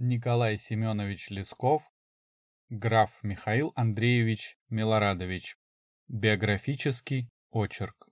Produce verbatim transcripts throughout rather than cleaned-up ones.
Николай Семенович Лесков, граф Михаил Андреевич Милорадович. Биографический очерк.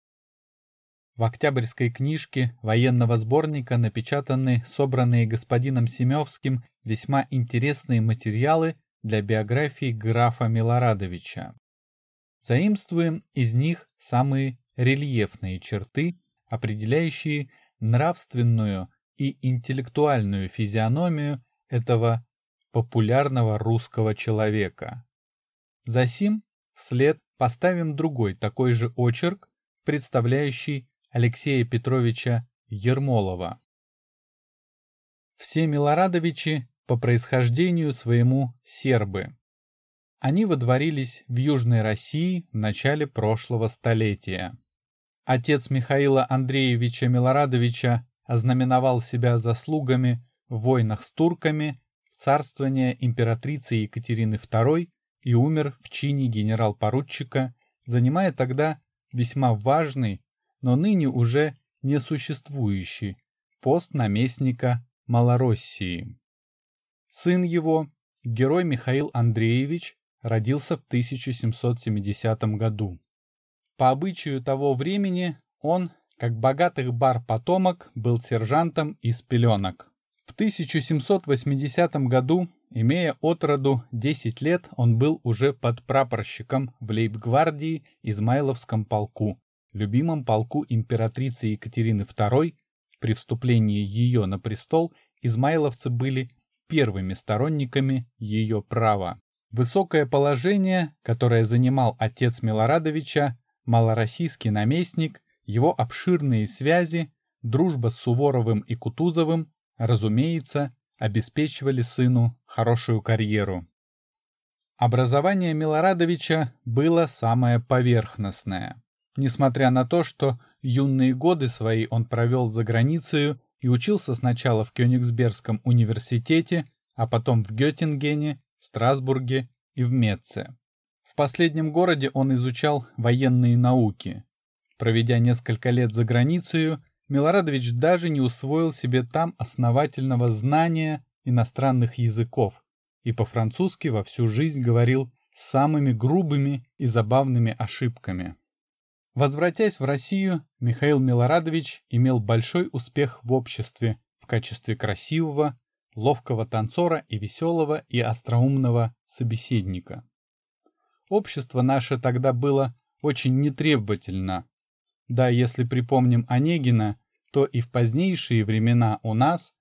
В Октябрьской книжке военного сборника напечатаны собранные господином Семевским весьма интересные материалы для биографии графа Милорадовича. Заимствуем из них самые рельефные черты, определяющие нравственную и интеллектуальную физиономию этого популярного русского человека. Засим вслед поставим другой такой же очерк, представляющий Алексея Петровича Ермолова. Все Милорадовичи по происхождению своему сербы. Они водворились в Южной России в начале прошлого столетия. Отец Михаила Андреевича Милорадовича ознаменовал себя заслугами в войнах с турками в царствование императрицы Екатерины второй и умер в чине генерал-поручика, занимая тогда весьма важный, но ныне уже несуществующий пост наместника Малороссии. Сын его, герой Михаил Андреевич, родился в тысяча семьсот семидесятом году. По обычаю того времени он, как богатых бар потомок, был сержантом из пеленок. В тысяча семьсот восьмидесятом году, имея от роду десять лет, он был уже подпрапорщиком в лейб-гвардии Измайловском полку, любимом полку императрицы Екатерины второй. При вступлении ее на престол измайловцы были первыми сторонниками ее права. Высокое положение, которое занимал отец Милорадовича, малороссийский наместник, его обширные связи, дружба с Суворовым и Кутузовым, разумеется, обеспечивали сыну хорошую карьеру. Образование Милорадовича было самое поверхностное. Несмотря на то, что юные годы свои он провел за границей и учился сначала в Кёнигсбергском университете, а потом в Геттингене, Страсбурге и в Метце. В последнем городе он изучал военные науки. Проведя несколько лет за границей, Милорадович даже не усвоил себе там основательного знания иностранных языков и по-французски во всю жизнь говорил с самыми грубыми и забавными ошибками. Возвратясь в Россию, Михаил Милорадович имел большой успех в обществе в качестве красивого, ловкого танцора и веселого и остроумного собеседника. Общество наше тогда было очень нетребовательно. Да, если припомним Онегина, то и в позднейшие времена у нас,